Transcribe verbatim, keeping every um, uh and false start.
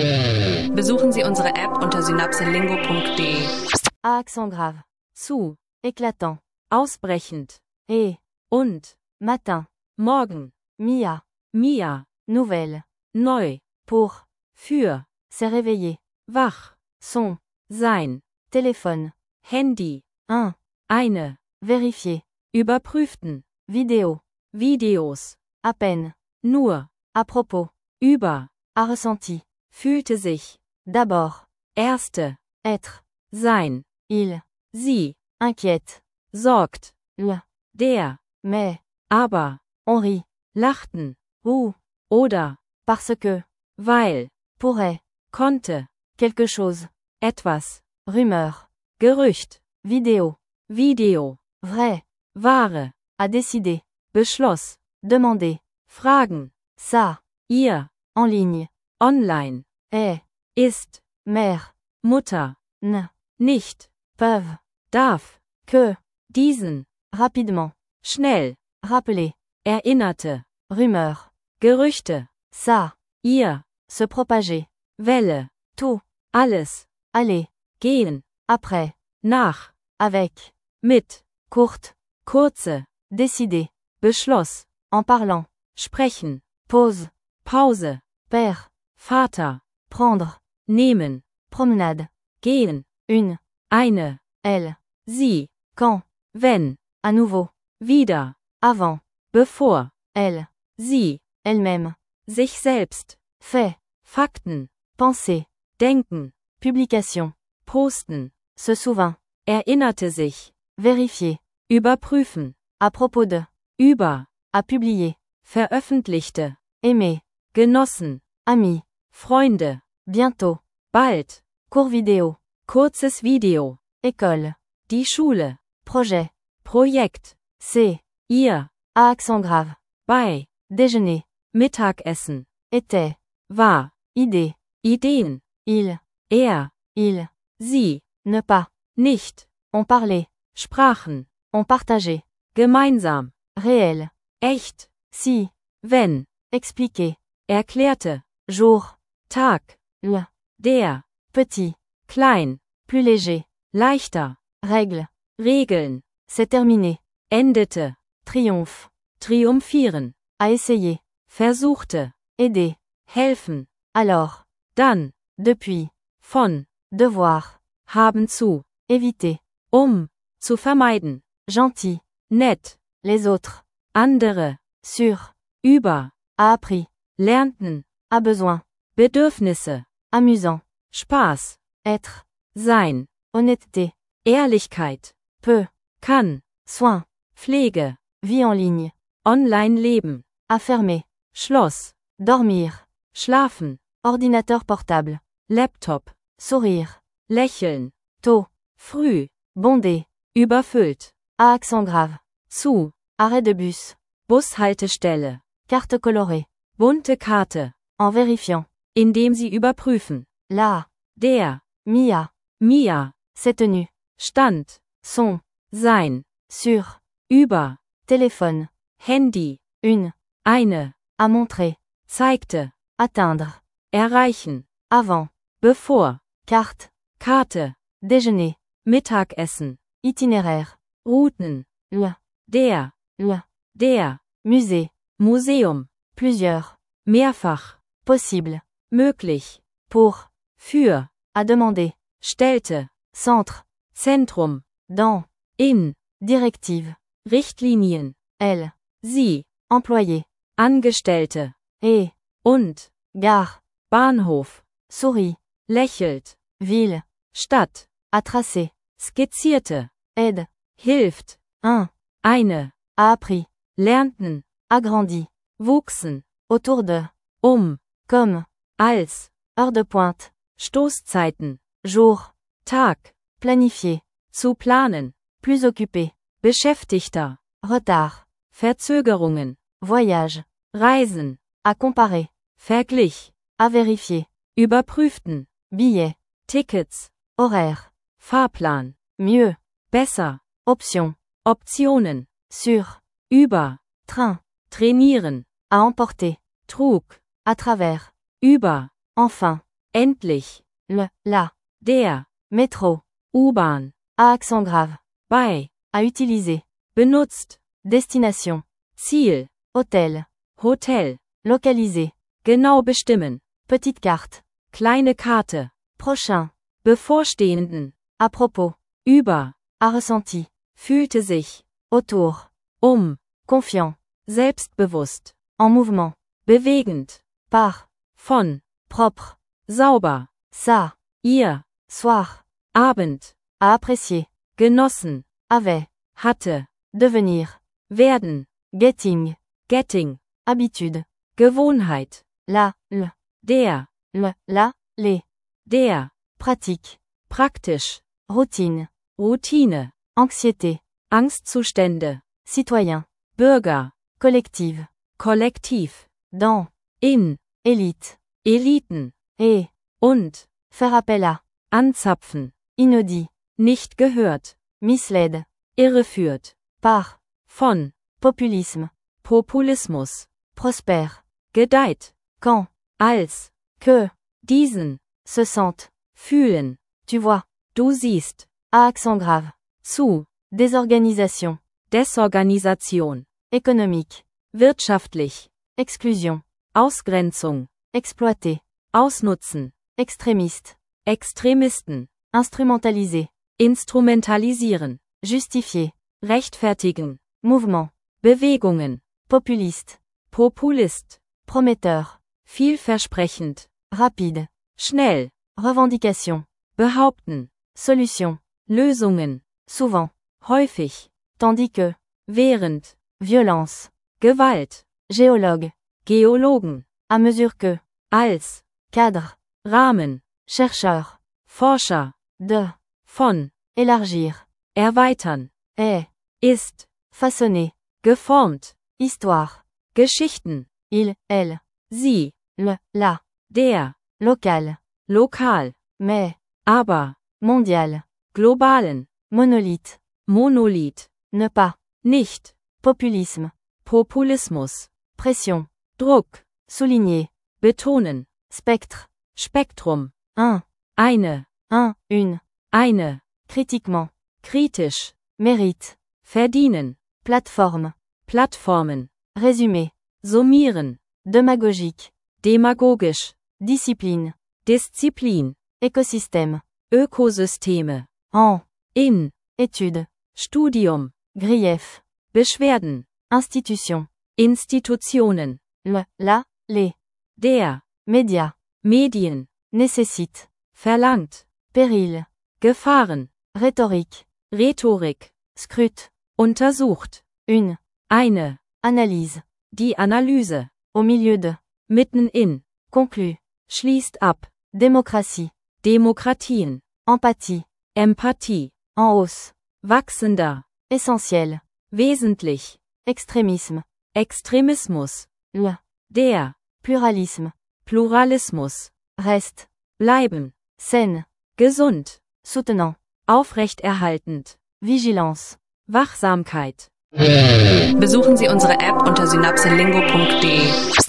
Besuchen Sie unsere App unter synapselingo punkt de. À accent grave. Zu. Éclatant. Ausbrechend. Et. Und. Matin. Morgen. Mia. Mia. Nouvelle. Neu. Pour. Für. S'est réveillé. Wach. Son. Sein. Téléphone. Handy. Un. Eine. Vérifier. Überprüften. Vidéo. Videos. À peine. Nur. À propos. Über. A ressenti. Fühlte sich. D'abord. Erste. Être. Sein. Il. Sie. Inquiète. Sorgt. Le. Der. Mais. Aber. On rit. Lachten. Ou. Oder. Parce que. Weil. Pourrait. Konnte. Quelque chose. Etwas. Rumeur. Gerücht. Vidéo. Video. Vrai. Ware. À décider. Beschloss. Demander. Fragen. Ça. Ihr. En ligne. Online. Est. Ist. Mère. Mutter. Ne. Nicht. Peuvent. Darf. Que. Diesen. Rapidement. Schnell. Rappeler. Erinnerte. Rumeur. Gerüchte. Ça. Ihr. Se propager. Welle. Tout. Alles. Aller. Gehen. Après. Nach. Avec. Mit. Courte. Kurze. Décider. Beschloss. En parlant. Sprechen. Pause. Pause. Père. Vater. Prendre. Nehmen. Promenade. Gehen. Une. Eine. Elle. Sie. Quand. Wenn. À nouveau. Wieder. Avant. Bevor. Elle. Sie. Elle-même. Sich selbst. Fait. Fakten. Penser. Denken. Publication. Posten. Se souvint. Erinnerte sich. Vérifier. Überprüfen. À propos de. Über. À publier. Veröffentlichte. Aimer. Genossen. Ami. Freunde. Bientôt. Bald. Cours vidéo. Kurzes Video. École. Die Schule. Projet. Projekt. C'est. Ihr. À accent grave. Bei. Déjeuner. Mittagessen. Était. War. Idée. Ideen. Il. Er. Il. Sie. Ne pas. Nicht. On parlait. Sprachen. On partageait. Gemeinsam. Réel. Echt. Si. Wenn. Expliquer. Erklärte. Jour. Tag. Le. Der. Petit. Klein. Plus léger. Leichter. Règle. Regeln. C'est terminé. Endete. Triomphe. Triumphieren. À essayer. Versuchte. Aider. Helfen. Alors. Dann. Depuis. Von. Devoir. Haben zu. Éviter. Um. Zu vermeiden. Gentil. Nett. Les autres. Andere. Sur. Über. A appris. Lernten. A besoin. Bedürfnisse. Amusant. Spaß. Être. Sein. Honnêteté. Ehrlichkeit. Peu. Kann. Soin. Pflege. Vie en ligne. Online leben. Affermer. Schloss. Dormir. Schlafen. Ordinateur portable. Laptop. Sourire. Lächeln. Tôt. Früh. Bondé. Überfüllt. À accent grave. Zu. Arrêt de bus. Bushaltestelle. Carte colorée. Bunte Karte. En vérifiant. Indem Sie überprüfen. La. Der. Mia. Mia. C'est tenu. Stand. Son. Sein. Sur. Über. Téléphone. Handy. Une. Eine. À montrer. Zeigte. Atteindre. Erreichen. Avant. Bevor. Carte. Karte. Déjeuner. Mittagessen. Itinéraire. Routen. Le. Der. Le. Der. Musée. Museum. Plusieurs. Mehrfach. Possible. Möglich. Pour. Für. À demander. Stellte. Centre. Zentrum. Dans. In. Directive. Richtlinien. Elle. Sie. Employé. Angestellte. Et. Und. Gare. Bahnhof. Sourit. Lächelt. Ville. Stadt. À tracer. Skizzierte. Aide. Hilft. Un. Eine. A appris. Lernten. Agrandi. Wuchsen. Autour de. Um. Comme. Als. Heure de pointe. Stoßzeiten. Jour. Tag. Planifier. Zu planen. Plus occupé. Beschäftigter. Retard. Verzögerungen. Voyage. Reisen. À comparer. Verglich. À vérifier. Überprüften. Billet. Tickets. Horaire. Fahrplan. Mieux. Besser. Option. Optionen. Sur. Über. Train. Trainieren. À emporter. Trug. À travers. Über. Enfin. endlich, le, la, der, métro, U-Bahn, à accent grave, bei, à utiliser, benutzt, destination, Ziel, hôtel, Hotel, localiser, genau bestimmen, petite carte, kleine Karte, prochain, bevorstehenden, à propos, über, à ressenti, fühlte sich, autour, um, confiant, selbstbewusst, en mouvement, bewegend, par, von, propre, sauber, ça, ihr, soir, Abend, à apprécier, genossen, avait, hatte, devenir, werden, getting, getting, habitude, Gewohnheit, la, le, der, le, la, les, der, pratique, praktisch, routine, Routine, anxiété, Angstzustände, citoyen, Bürger, collective, Kollektiv, dans, in, élite, Eliten, et, und, faire appel à, anzapfen, inaudit, nicht gehört, misled, irreführt, par, von, populisme, Populismus, prospère, gedeiht, quand, als, que, diesen, se sentent, fühlen, tu vois, du siehst, à accent grave, zu, désorganisation, Desorganisation, économique, wirtschaftlich, exclusion, Ausgrenzung, exploiter, ausnutzen, extrémiste, Extremisten, instrumentaliser, instrumentalisieren, justifier, rechtfertigen, mouvement, Bewegungen, populiste, Populist, prometteur, vielversprechend, rapide, schnell, revendication, behaupten, solution, Lösungen, souvent, häufig, tandis que, während, violence, Gewalt, géologue, Geologen, à mesure que, als, cadre, Rahmen, chercheur, Forscher, de, von, élargir, erweitern, est, ist, façonner, geformt, histoire, Geschichten, il, elle, sie, le, la, der, local, lokal, mais, aber, mondial, globalen, monolithe, Monolith, ne pas, nicht, populisme, Populismus, pression, Druck, souligner, betonen, spectre, Spektrum, un, eine, un, une, eine, critiquement, kritisch, mérite, verdienen, plateforme, Plattformen, résumé, summieren, démagogique, demagogisch, discipline, Disziplin, écosystème, Ökosysteme, en, in, étude, Studium, grief, Beschwerden, institution, Institutionen, le, la, les, der, médias, Medien, nécessite, verlangt, péril, Gefahren, rhétorique, Rhetorik, scrute, untersucht, une, eine, analyse, die Analyse, au milieu de, mitten in, conclut, schließt ab, démocratie, Demokratien, empathie, Empathie, en hausse, wachsender, essentiel, wesentlich, extrémisme, Extremismus, le, der, pluralisme, Pluralismus, reste, bleiben, saine, gesund, soutenant, aufrechterhaltend, vigilance. Wachsamkeit. Besuchen Sie unsere App unter synapselingo punkt de.